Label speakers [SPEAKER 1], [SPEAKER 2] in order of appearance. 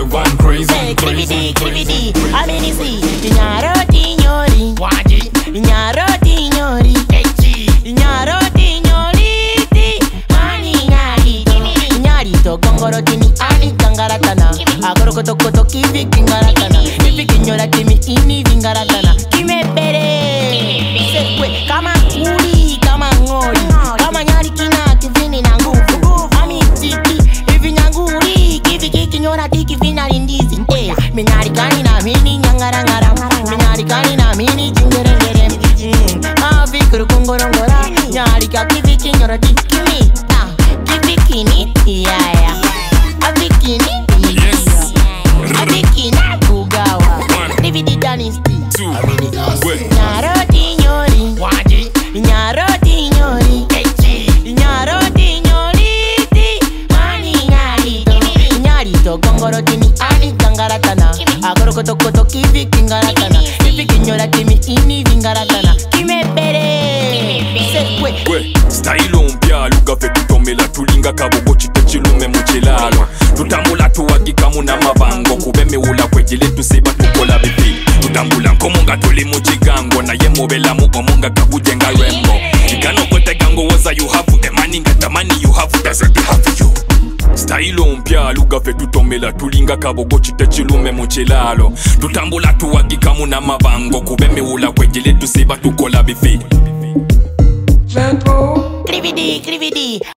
[SPEAKER 1] van crazy.
[SPEAKER 2] Crividi, crividi, amenisi. Ignaroti ignori.
[SPEAKER 1] Waji.
[SPEAKER 2] Ignaroti ignori.
[SPEAKER 1] Echi.
[SPEAKER 2] Ignaroti ignoriti. Ani ignarito. Ignarito gongoro timi ani gangaratana. Agoro koto koto kivi kingaratana. Kivi kinyora timi ini vingaratana. Kime bere. Sekwe kama uri kama ngori. Kama nyari kina kivini na nguvu. Ami tiki hivi nyanguri. Kivi kinyora tiki vina lindizi. Minari kani na mini nyangarangara. Minari kani na mini jingerengere. Avikuru kongorongora. Nyari ka kivi kinyora tiki mi. Kivi kini yeah. Avikini
[SPEAKER 1] Yes.
[SPEAKER 2] Avikini kugawa. Dividi dynasty.
[SPEAKER 1] 2.
[SPEAKER 2] Nyaroti nyori.
[SPEAKER 1] Waji.
[SPEAKER 2] Nyaroti nyori.
[SPEAKER 1] Echi.
[SPEAKER 2] Nyaroti nyoriti. Ani nyarito. Nyarito gongoro timi ani gangaratana. Agoro koto koto kivi kingaratana. Kivi kinyora timi ini vingaratana. Kime bere. Sekwe.
[SPEAKER 1] Style mpya luga fe tutomela tulinga kabogo chitechilume muchilalo. Tutambula tuwagika muna mabango kubeme ula kwejile tusiba tukola bipi. Tutambula nkomonga tuli muchigango na ye mobela mu omonga kabujenga rembo. Ikano kote gango waza you have the money ngata money you have doesn't have you. Style mpya luga fe tutomela tulinga kabogo chitechilume muchilalo. Tutambula tuwagika muna mabango kubeme ula kwejile tusiba tukola bipi.
[SPEAKER 2] Crividi, crividi.